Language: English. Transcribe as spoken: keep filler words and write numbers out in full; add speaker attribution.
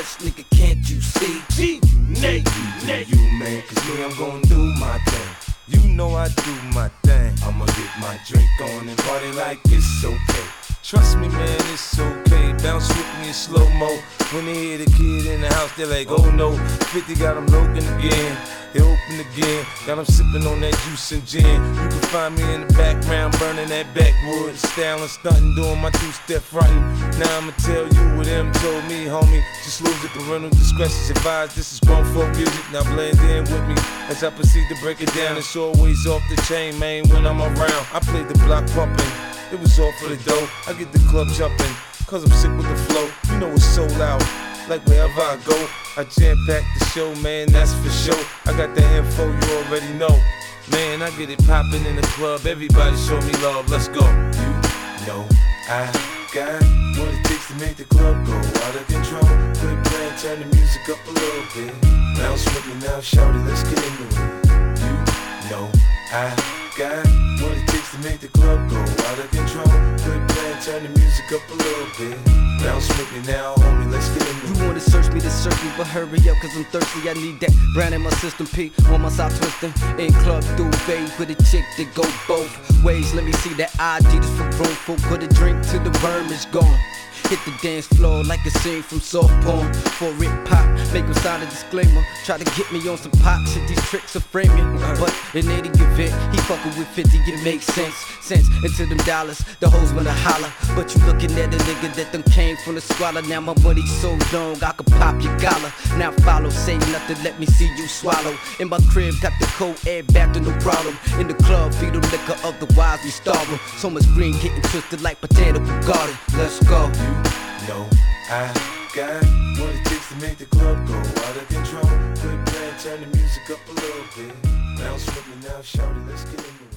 Speaker 1: much, nigga, can't you see?
Speaker 2: G, Nate, Nate.
Speaker 3: You, man, cause me, I'm gon' do my thing.
Speaker 4: You know I do my thing.
Speaker 3: I'ma get my drink on and party like it's okay.
Speaker 4: Trust me, man, it's okay. Bounce with me in slow-mo. When they hear the kid in the house, they're like, oh no. fifty got them looking again. They open again. Got them sipping on that juice and gin. You can find me in the background, burning that backwood. Styling, stunting, doing my two-step frontin'. Now I'ma tell you what them told me, homie. Just lose it, parental discretion's advised. This is grown folk music. Now blend in with me as I proceed to break it down. It's always off the chain, man, when I'm around. I play the block pumping. It was all for the dough. I get the club jumping, cause I'm sick with the flow. You know it's so loud, like wherever I go. I jam-pack the show, man, that's for sure. I got the info, you already know. Man, I get it poppin' in the club. Everybody show me love, let's go.
Speaker 3: You know I got what it takes to make the club go out of control. Quit playing, turn the music up a little bit. Bounce with me now, shout it, let's get into it. You know I got what it takes to make the club go out of control. Quit playing, turn the music up a little bit. Bounce with me now, homie, let's get into it.
Speaker 1: You wanna search me to search me, but hurry up, cause I'm thirsty. I need that brand in my system, P on my side twisting. In club duvet with a chick that go both ways. Let me see that I D, this for room full. Put a drink till the worm is gone. Hit the dance floor like a scene from soft porn. For it pop, make him sign a disclaimer. Try to get me on some pop shit, these tricks are framing. But in any event, he fucking with fifty, it makes sense. Sense into them dollars, the hoes wanna holler. But you looking at a nigga that done came from the squalor. Now my money's so long, I could pop your collar. Now follow, say nothing, let me see you swallow. In my crib, got the cold air back to no problem. In the club, feed the liquor, otherwise we starve. So much green getting twisted like botanical garden. Let's go.
Speaker 3: You know I got what it takes to make the club go out of control. Quit playing, turn the music up a little bit. Bounce with me now, shout it, let's get into it.